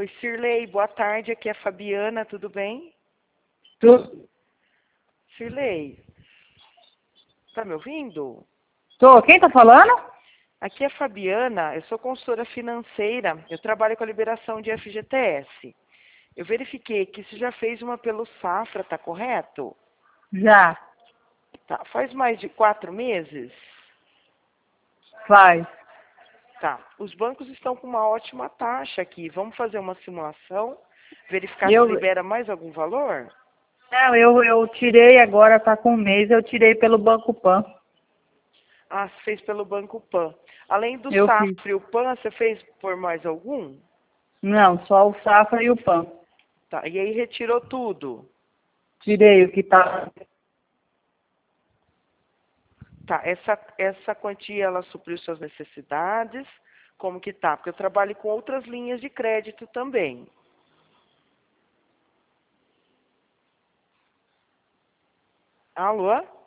Oi, Cirlei, boa tarde. Aqui é a Fabiana, tudo bem? Tô. Cirlei, tá me ouvindo? Tô. Quem tá falando? Aqui é a Fabiana, eu sou consultora financeira, eu trabalho com a liberação de FGTS. Eu verifiquei que você já fez uma pelo Safra, tá correto? Já. Tá, faz mais de 4 meses? Faz. Tá, os bancos estão com uma ótima taxa aqui. Vamos fazer uma simulação, verificar se Eu, libera mais algum valor? não, eu tirei agora, tá com um mês, eu tirei pelo Banco Pan. Ah, você fez pelo Banco Pan. Além do Eu fiz. Safra e o Pan, você fez por mais algum? Não, só o Safra e o Pan. Tá, e aí retirou tudo. Tirei o que tá. Tá, essa quantia, ela supriu suas necessidades? Como que tá? Porque eu trabalho com outras linhas de crédito também. Alô?